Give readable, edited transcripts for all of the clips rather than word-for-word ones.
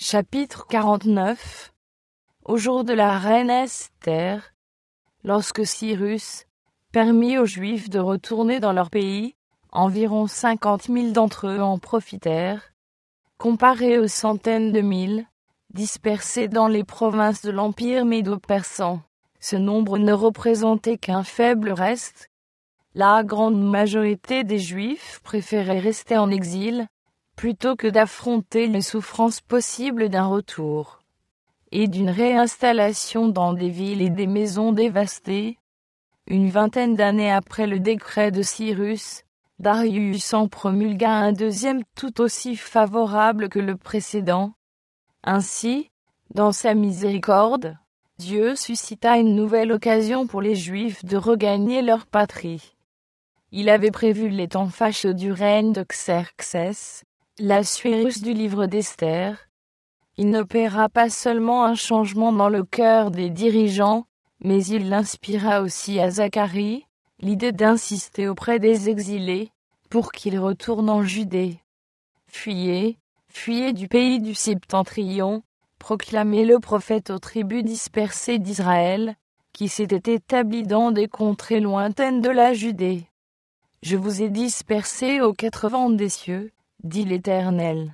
Chapitre 49. Au jour de la reine Esther, lorsque Cyrus permit aux Juifs de retourner dans leur pays, environ 50 000 d'entre eux en profitèrent, comparé aux centaines de mille dispersés dans les provinces de l'Empire médo-persan. Ce nombre ne représentait qu'un faible reste. La grande majorité des Juifs préféraient rester en exil, plutôt que d'affronter les souffrances possibles d'un retour et d'une réinstallation dans des villes et des maisons dévastées. Une vingtaine d'années après le décret de Cyrus, Darius en promulgua un deuxième tout aussi favorable que le précédent. Ainsi, dans sa miséricorde, Dieu suscita une nouvelle occasion pour les Juifs de regagner leur patrie. Il avait prévu les temps fâcheux du règne de Xerxès, l'Assuérus du livre d'Esther. Il n'opéra pas seulement un changement dans le cœur des dirigeants, mais il inspira aussi à Zacharie l'idée d'insister auprès des exilés pour qu'ils retournent en Judée. Fuyez, fuyez du pays du Septentrion, proclamait le prophète aux tribus dispersées d'Israël, qui s'étaient établies dans des contrées lointaines de la Judée. Je vous ai dispersés aux quatre vents des cieux, dit l'Éternel.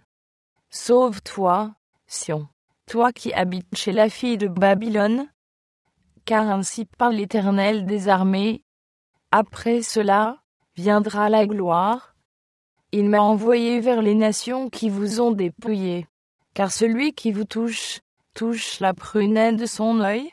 Sauve-toi, Sion, toi qui habites chez la fille de Babylone, car ainsi parle l'Éternel des armées. Après cela, viendra la gloire. Il m'a envoyé vers les nations qui vous ont dépouillé, car celui qui vous touche la prunelle de son œil.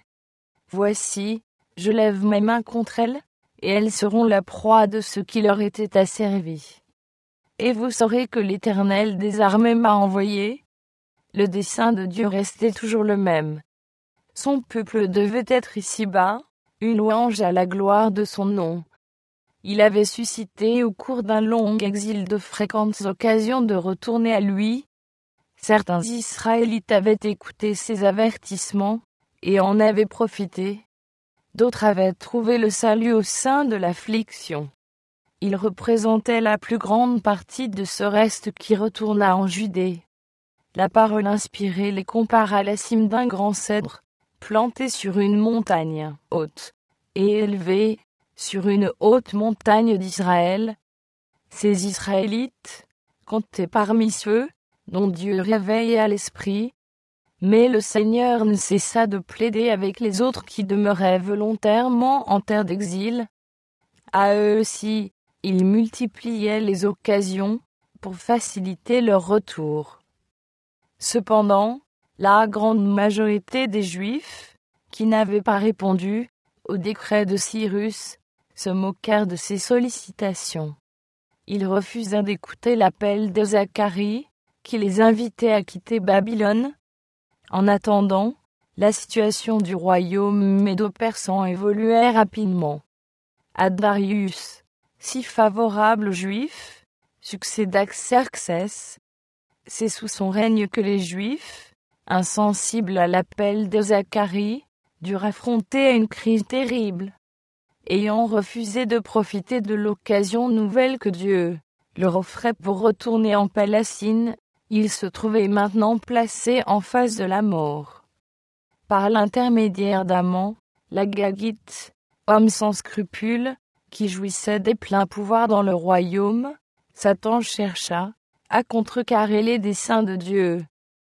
Voici, je lève mes mains contre elles, et elles seront la proie de ceux qui leur étaient asservis. Et vous saurez que l'Éternel des armées m'a envoyé. Le dessein de Dieu restait toujours le même. Son peuple devait être ici-bas, une louange à la gloire de son nom. Il avait suscité au cours d'un long exil de fréquentes occasions de retourner à lui. Certains Israélites avaient écouté ses avertissements, et en avaient profité. D'autres avaient trouvé le salut au sein de l'affliction. Il représentait la plus grande partie de ce reste qui retourna en Judée. La parole inspirée les compara à la cime d'un grand cèdre, planté sur une montagne haute et élevée, sur une haute montagne d'Israël. Ces Israélites, comptés parmi ceux dont Dieu réveille à l'esprit, mais le Seigneur ne cessa de plaider avec les autres qui demeuraient volontairement en terre d'exil. À eux aussi, il multipliait les occasions pour faciliter leur retour. Cependant, la grande majorité des Juifs, qui n'avaient pas répondu au décret de Cyrus, se moquèrent de ses sollicitations. Ils refusèrent d'écouter l'appel de Zacharie, qui les invitait à quitter Babylone. En attendant, la situation du royaume médo-persan évoluait rapidement. À Darius, si favorable aux Juifs, succéda Xerxès. C'est sous son règne que les Juifs, insensibles à l'appel de Zacharie, durent affronter une crise terrible. Ayant refusé de profiter de l'occasion nouvelle que Dieu leur offrait pour retourner en Palestine, ils se trouvaient maintenant placés en face de la mort. Par l'intermédiaire d'Aman, l'Agagite, homme sans scrupules, qui jouissait des pleins pouvoirs dans le royaume, Satan chercha à contrecarrer les desseins de Dieu.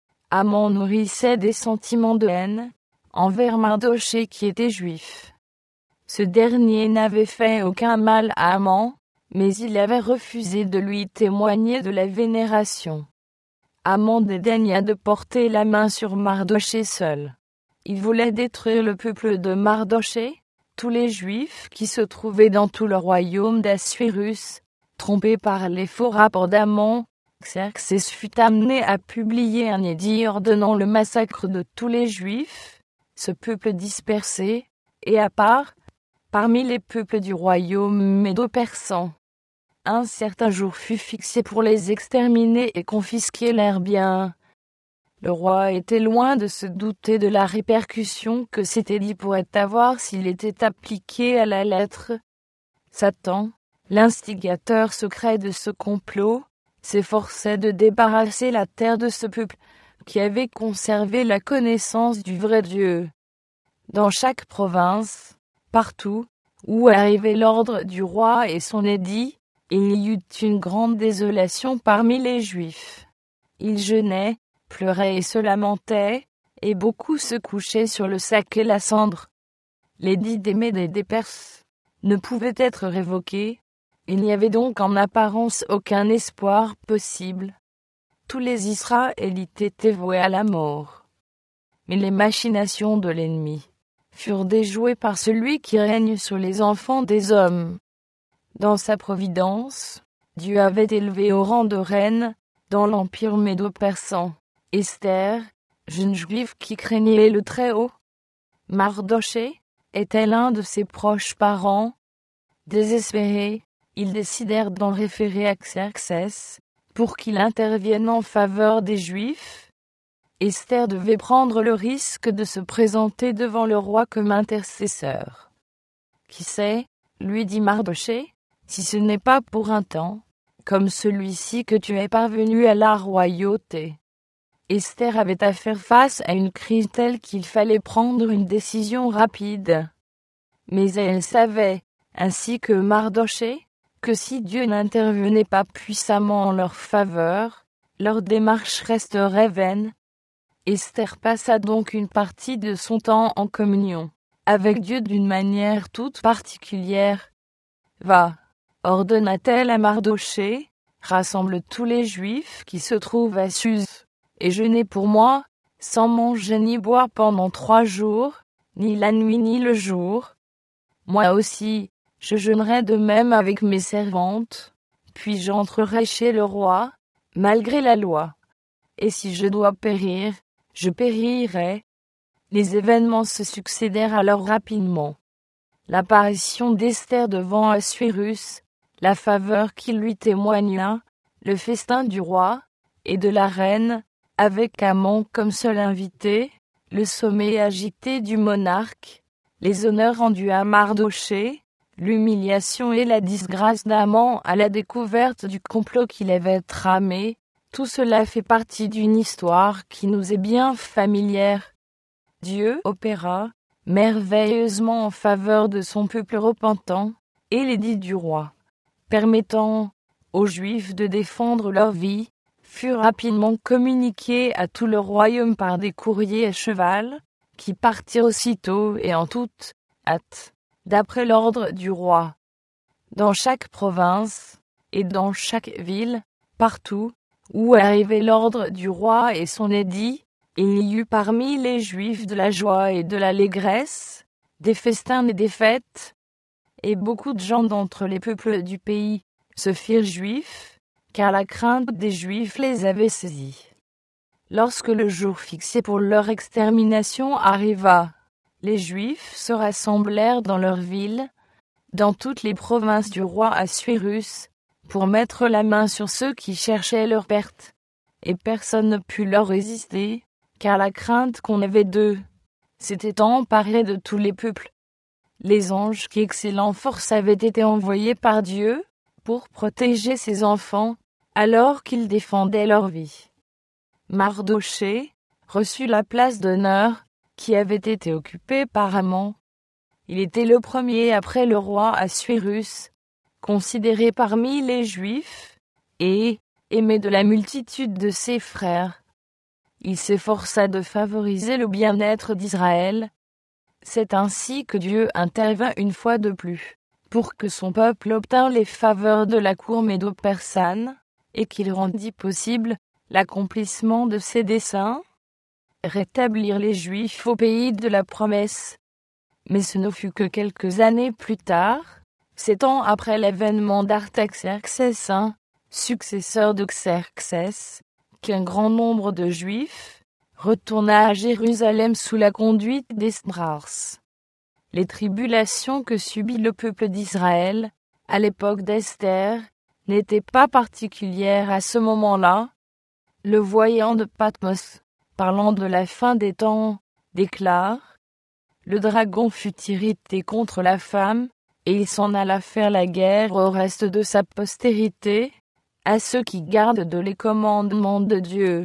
Aman nourrissait des sentiments de haine envers Mardochée qui était juif. Ce dernier n'avait fait aucun mal à Aman, mais il avait refusé de lui témoigner de la vénération. Aman dédaigna de porter la main sur Mardochée seul. Il voulait détruire le peuple de Mardochée, tous les Juifs qui se trouvaient dans tout le royaume d'Assuérus. Trompé par les faux rapports d'Aman, Xerxès fut amené à publier un édit ordonnant le massacre de tous les Juifs, ce peuple dispersé, et à part, parmi les peuples du royaume médo-persan. Un certain jour fut fixé pour les exterminer et confisquer leurs biens. Le roi était loin de se douter de la répercussion que cet édit pourrait avoir s'il était appliqué à la lettre. Satan, l'instigateur secret de ce complot, s'efforçait de débarrasser la terre de ce peuple, qui avaient conservé la connaissance du vrai Dieu. Dans chaque province, partout, où arrivait l'ordre du roi et son édit, il y eut une grande désolation parmi les Juifs. Ils jeûnaient, pleuraient et se lamentaient, et beaucoup se couchaient sur le sac et la cendre. L'édit des Mèdes et des Perses ne pouvait être révoqué, il n'y avait donc en apparence aucun espoir possible. Tous les Israélites étaient voués à la mort. Mais les machinations de l'ennemi furent déjouées par celui qui règne sur les enfants des hommes. Dans sa providence, Dieu avait élevé au rang de reine, dans l'empire médo-persan, Esther, jeune juive qui craignait le Très-Haut. Mardochée était l'un de ses proches parents. Désespérés, ils décidèrent d'en référer à Xerxès, pour qu'il intervienne en faveur des Juifs. Esther devait prendre le risque de se présenter devant le roi comme intercesseur. Qui sait, lui dit Mardochée, si ce n'est pas pour un temps, comme celui-ci que tu es parvenu à la royauté. Esther avait à faire face à une crise telle qu'il fallait prendre une décision rapide. Mais elle savait, ainsi que Mardochée, que si Dieu n'intervenait pas puissamment en leur faveur, leur démarche resterait vaine. Esther passa donc une partie de son temps en communion avec Dieu d'une manière toute particulière. Va, ordonna-t-elle à Mardochée, rassemble tous les Juifs qui se trouvent à Suse, et jeûnez pour moi, sans manger ni boire pendant 3 jours, ni la nuit ni le jour. Moi aussi, je jeûnerai de même avec mes servantes, puis j'entrerai chez le roi, malgré la loi. Et si je dois périr, je périrai. Les événements se succédèrent alors rapidement. L'apparition d'Esther devant Assuérus, la faveur qu'il lui témoigna, le festin du roi et de la reine, avec Haman comme seul invité, le sommet agité du monarque, les honneurs rendus à Mardochée, l'humiliation et la disgrâce d'Haman à la découverte du complot qu'il avait tramé, tout cela fait partie d'une histoire qui nous est bien familière. Dieu opéra merveilleusement en faveur de son peuple repentant, et l'édit du roi, permettant aux Juifs de défendre leur vie, fut rapidement communiqué à tout le royaume par des courriers à cheval, qui partirent aussitôt et en toute hâte, d'après l'ordre du roi. Dans chaque province, et dans chaque ville, partout, où arrivait l'ordre du roi et son édit, il y eut parmi les Juifs de la joie et de l'allégresse, des festins et des fêtes, et beaucoup de gens d'entre les peuples du pays se firent juifs, car la crainte des Juifs les avait saisis. Lorsque le jour fixé pour leur extermination arriva, les Juifs se rassemblèrent dans leur ville, dans toutes les provinces du roi Assuérus, pour mettre la main sur ceux qui cherchaient leur perte, et personne ne put leur résister, car la crainte qu'on avait d'eux s'était emparée de tous les peuples. Les anges qui excellant force avaient été envoyés par Dieu pour protéger ses enfants, alors qu'ils défendaient leur vie. Mardochée reçut la place d'honneur qui avait été occupée par Haman. Il était le premier après le roi Assuérus, considéré parmi les Juifs, et aimé de la multitude de ses frères. Il s'efforça de favoriser le bien-être d'Israël. C'est ainsi que Dieu intervint une fois de plus, pour que son peuple obtînt les faveurs de la cour médo-persane, et qu'il rendit possible l'accomplissement de ses desseins, rétablir les Juifs au pays de la promesse. Mais ce ne fut que quelques années plus tard, 7 ans après l'avènement d'Artaxerxès, successeur de Xerxès, qu'un grand nombre de Juifs retourna à Jérusalem sous la conduite d'Esdras. Les tribulations que subit le peuple d'Israël, à l'époque d'Esther, n'étaient pas particulières à ce moment-là. Le voyant de Patmos, parlant de la fin des temps, déclare: le dragon fut irrité contre la femme, et il s'en alla faire la guerre au reste de sa postérité, à ceux qui gardent les commandements de Dieu,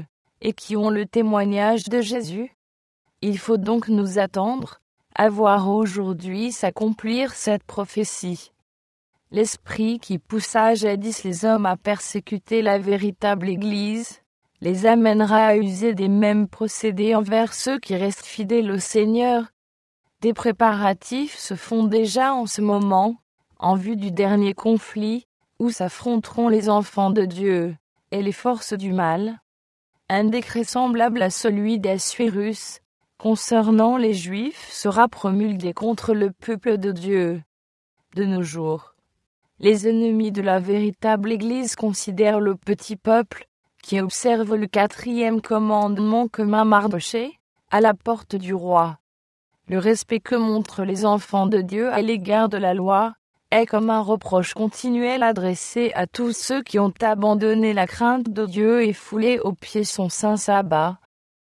et qui ont le témoignage de Jésus. Il faut donc nous attendre à voir aujourd'hui s'accomplir cette prophétie. L'esprit qui poussa jadis les hommes à persécuter la véritable Église les amènera à user des mêmes procédés envers ceux qui restent fidèles au Seigneur. Des préparatifs se font déjà en ce moment, en vue du dernier conflit, où s'affronteront les enfants de Dieu et les forces du mal. Un décret semblable à celui d'Assuérus, concernant les Juifs, sera promulgué contre le peuple de Dieu. De nos jours, les ennemis de la véritable Église considèrent le petit peuple, qui observe le 4e commandement comme un marché à la porte du roi. Le respect que montrent les enfants de Dieu à l'égard de la loi est comme un reproche continuel adressé à tous ceux qui ont abandonné la crainte de Dieu et foulé aux pieds son saint sabbat.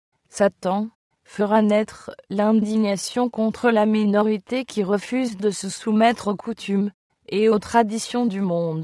Satan fera naître l'indignation contre la minorité qui refuse de se soumettre aux coutumes et aux traditions du monde.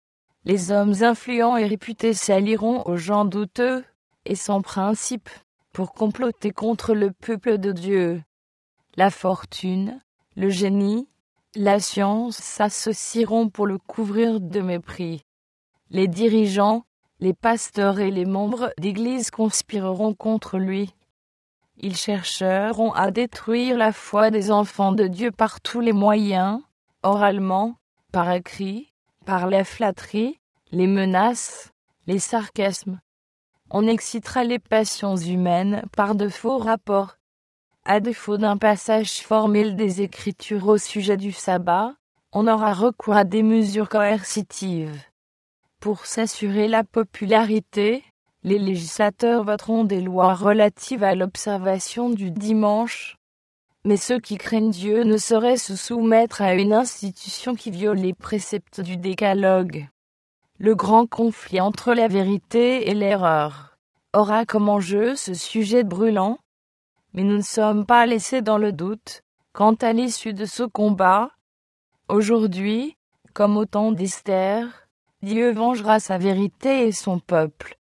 Les hommes influents et réputés s'allieront aux gens douteux et sans principe pour comploter contre le peuple de Dieu. La fortune, le génie, la science s'associeront pour le couvrir de mépris. Les dirigeants, les pasteurs et les membres d'Église conspireront contre lui. Ils chercheront à détruire la foi des enfants de Dieu par tous les moyens, oralement, par écrit, par la flatterie, les menaces, les sarcasmes. On excitera les passions humaines par de faux rapports. À défaut d'un passage formel des Écritures au sujet du sabbat, on aura recours à des mesures coercitives. Pour s'assurer la popularité, les législateurs voteront des lois relatives à l'observation du dimanche. Mais ceux qui craignent Dieu ne sauraient se soumettre à une institution qui viole les préceptes du décalogue. Le grand conflit entre la vérité et l'erreur aura comme enjeu ce sujet brûlant. Mais nous ne sommes pas laissés dans le doute quant à l'issue de ce combat. Aujourd'hui, comme au temps d'Esther, Dieu vengera sa vérité et son peuple.